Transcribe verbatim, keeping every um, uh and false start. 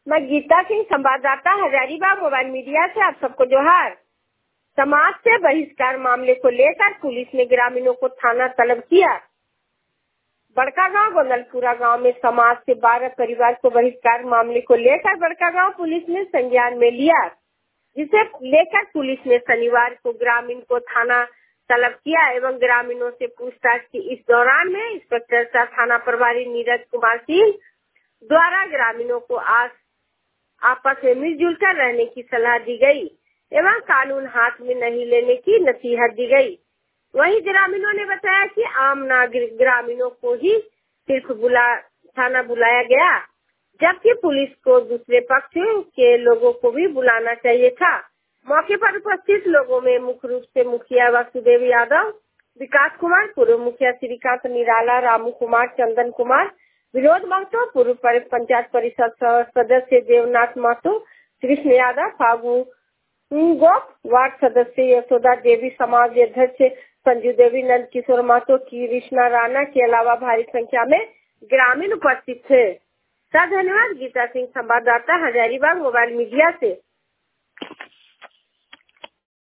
मैं गीता सिंह, संवाददाता Hazaribagh mobile media से आप सबको जोहार। समाज से बहिष्कार मामले को लेकर पुलिस ने ग्रामीणों को थाना तलब किया। बड़कागांव गोंदलपुरा गांव में समाज से बारह परिवार को बहिष्कार मामले को लेकर बड़कागांव पुलिस ने संज्ञान में लिया, जिसे लेकर पुलिस ने शनिवार को ग्रामीण को थाना तलब किया एवं ग्रामीणों से पूछताछ की। इस दौरान में इंस्पेक्टर सह थाना प्रभारी नीरज कुमार सिंह द्वारा ग्रामीणों को आज आपस में मिलजुल कर रहने की सलाह दी गई एवं कानून हाथ में नहीं लेने की नसीहत दी गई। वहीं ग्रामीणों ने बताया कि आम नागरिक ग्रामीणों को ही सिर्फ बुला थाना बुलाया गया, जबकि पुलिस को दूसरे पक्ष के लोगों को भी बुलाना चाहिए था। मौके पर उपस्थित लोगों में मुख्य रूप से मुखिया वासुदेव यादव, विकास कुमार, पूर्व मुखिया श्रीकांत निराला, रामू कुमार, चंदन कुमार, विनोद महतो, पूर्व पंचायत परिषद सदस्य देवनाथ महतो, कृष्ण यादव, फागू गोप, वार्ड सदस्य यशोदा देवी, समाज अध्यक्ष संजू देवी, नंद किशोर महतो, कृष्णा राणा के अलावा भारी संख्या में ग्रामीण उपस्थित थे। धन्यवाद। गीता सिंह, संवाददाता हजारीबाग मोबाइल मीडिया से।